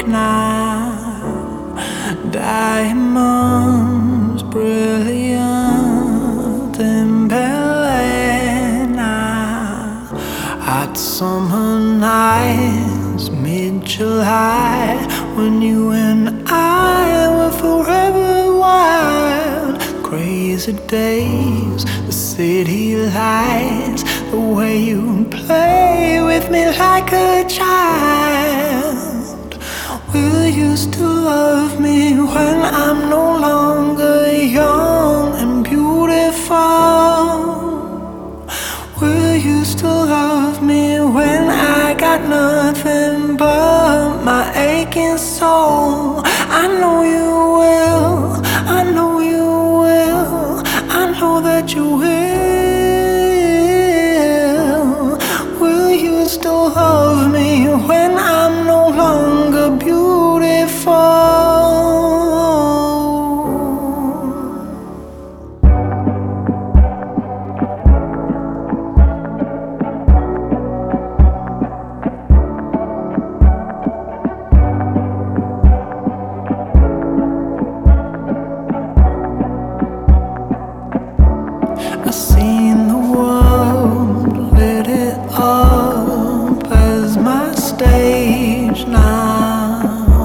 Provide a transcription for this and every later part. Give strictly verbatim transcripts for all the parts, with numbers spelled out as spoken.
now. Diamonds brilliant in Belena. Hot summer nights, mid-July, when you and I were forever wild. Crazy days, the city lights, the way you play with me like a child. Will you still love me when I'm no longer young and beautiful? Will you still love me when I got nothing but my aching soul? I know you will, I know you will, I know that you will. Will you still love me when I'm no longer beautiful? I've seen the world, lit it up as my stage now,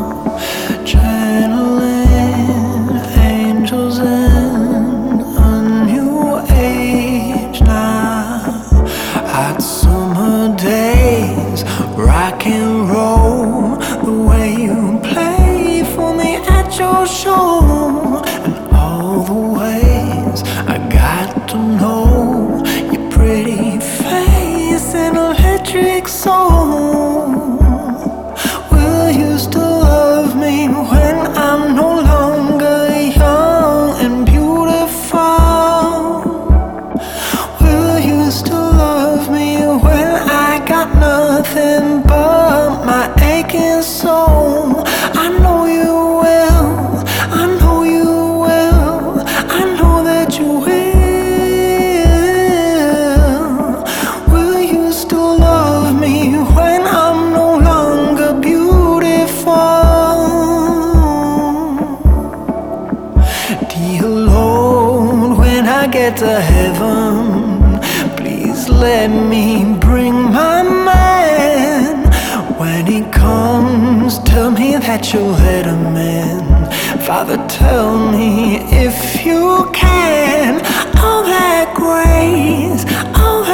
channeling angels in a new age now. Hot summer days, rock and roll, the way you play for me at your show, and all the ways I got to know your pretty face and electric soul. Will you still love me when I'm no longer young and beautiful? Will you still love me when I got nothing but my aching soul? I know you will, I know you will, I know that you will. Will you still love me when I'm no longer beautiful? Dear Lord, when I get to heaven, please let me bring my man. When he comes, tell me that you'll let him in. Father, tell me if you can. All that grace, all